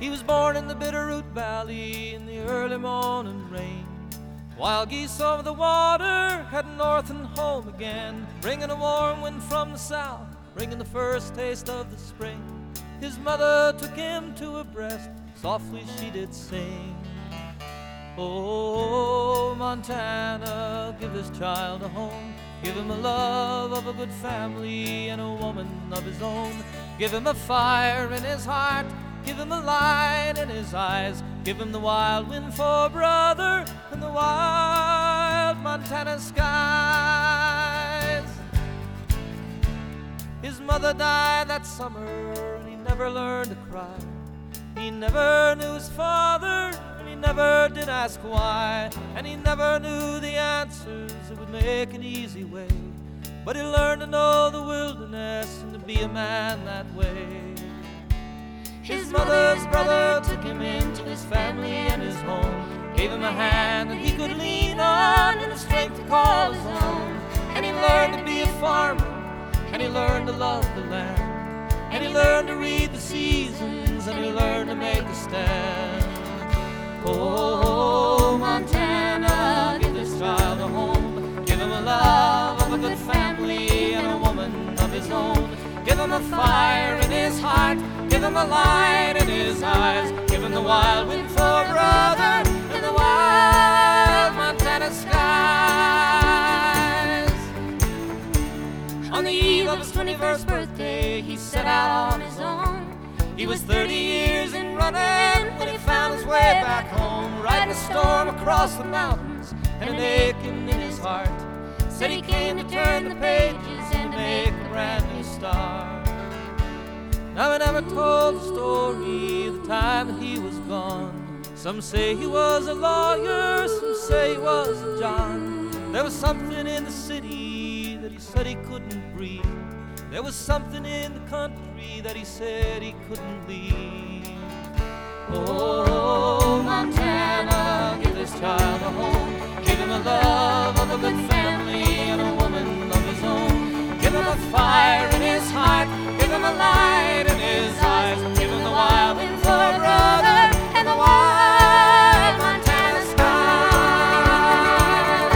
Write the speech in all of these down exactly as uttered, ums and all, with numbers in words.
He was born in the Bitterroot Valley in the early morning rain. Wild geese over the water, heading north and home again, bringing a warm wind from the south, bringing the first taste of the spring. His mother took him to her breast, softly she did sing. Oh, Montana, give this child a home. Give him the love of a good family and a woman of his own. Give him a fire in his heart, give him a light in his eyes. Give him the wild wind for brother and the wild Montana skies. His mother died that summer and he never learned to cry. He never knew his father and he never did ask why. And he never knew the answers that would make an easy way. But he learned to know the wilderness and to be a man that way. His mother's brother took him into his family and his home, gave him a hand that he could lean on and the strength to call his own. And he learned to be a farmer, and he learned to love the land, and he learned to read the seasons, and he learned to make a stand. Oh, Montana, give this child a home. Give him a love of a good family and a woman of his own. Give him a fire in his heart, give him a light in his eyes. Give him the wild wind for brother and the wild Montana skies. On the eve of his twenty-first birthday, he set out on his own. He was thirty years in running when he found his way back home, riding a storm across the mountains and an aching in his heart. Said he came to turn the pages and to make a brand new start. Now he never told the story of the time that he was gone. Some say he was a lawyer, some say he was a John. There was something in the city that he said he couldn't breathe. There was something in the country that he said he couldn't leave. Oh, Montana, give this child a home. Give him a love of a good family and a woman of his own. Give him a fire in his heart, give him a light in his eyes. Give him the wild wind for brother and the wild Montana skies.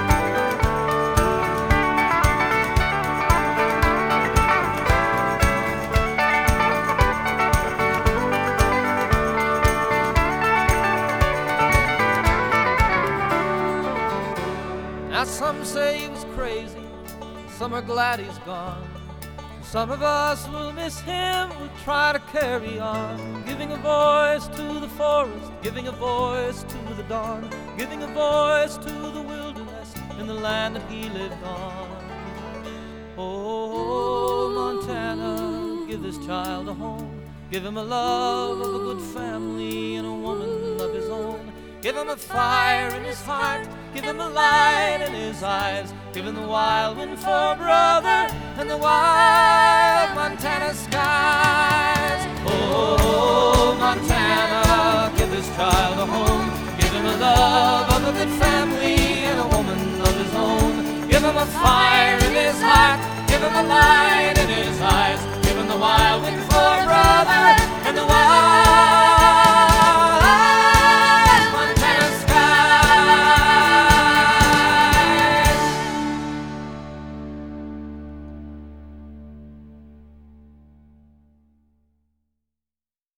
Now some say he was crazy, some are glad he's gone. Some of us will miss him, we'll try to carry on, giving a voice to the forest, giving a voice to the dawn, giving a voice to the wilderness in the land that he lived on. Oh, Montana, give this child a home. Give him a love of a good family and a woman of his own. Give him a fire in his heart, give him a light in his eyes. Give him the wild wind for brother and the wild